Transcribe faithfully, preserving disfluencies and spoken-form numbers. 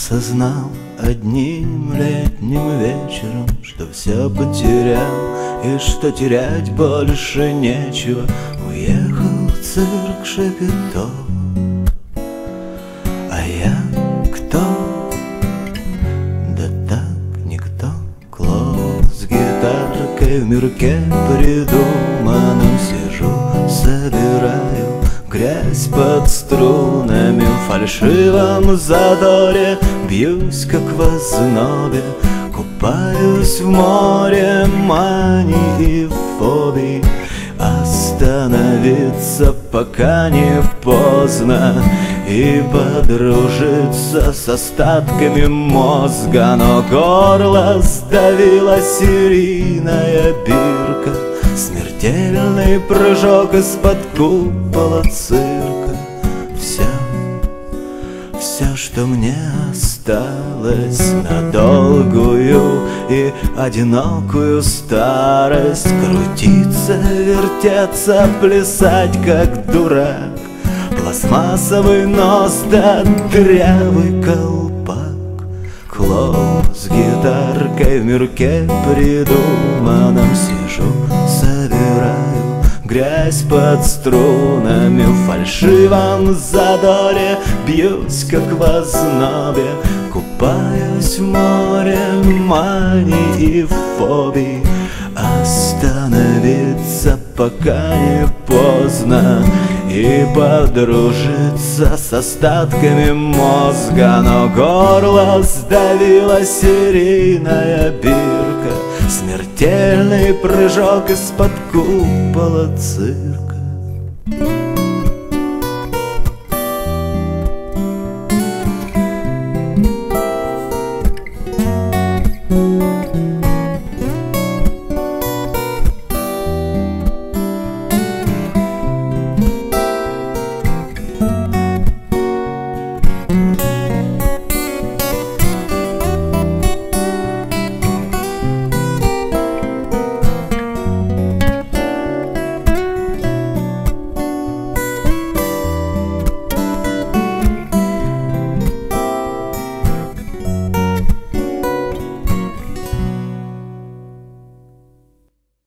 Осознал одним летним вечером, что все потерял и что терять больше нечего. Уехал в цирк Шапито. А я кто? Да так никто. Клоун с гитаркой в мирке придуманном сижу, собираю грязь под струнами. В фальшивом задоре бьюсь, как в ознобе, купаюсь в море маний и фобий. Остановиться пока не поздно и подружиться с остатками мозга. Но горло сдавила серийная бирка, смертельный прыжок из-под купола цирка. Все, все, что мне осталось на долгую и одинокую старость, крутиться, вертеться, плясать, как дурак, пластмассовый нос да дырявый колпак. Клоун с гитаркой в мирке придуманном сижу, собираю грязь под струнами. В фальшивом задоре бьюсь, как в ознобе, купаюсь в море маний и фобий. Остановиться пока не поздно и подружиться с остатками мозга. Но горло сдавила серийная бирка, смертельный прыжок из-под купола цирка.